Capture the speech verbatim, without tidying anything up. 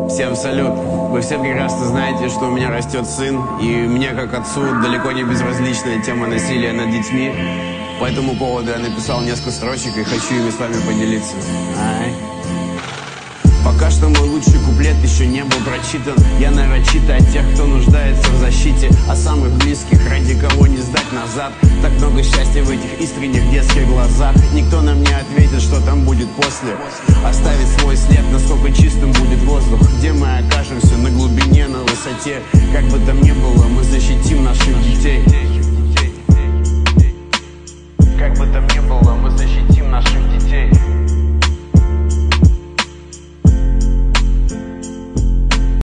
Всем салют! Вы все прекрасно знаете, что у меня растет сын, и мне, как отцу, далеко не безразличная тема насилия над детьми. По этому поводу я написал несколько строчек и хочу ими с вами поделиться. Ай. Пока что мой лучший куплет еще не был прочитан. Я нарочито от тех, кто нуждается в защите, о самых близких, ради кого не сдать назад. Так много счастья в этих искренних детских глазах. Никто нам не ответит, что там будет после. Оставить свой след, насколько чистым будет воздух. Где мы окажемся, на глубине, на высоте. Как бы там ни было, мы защитим наших детей. Как бы там ни было, мы защитим наших детей.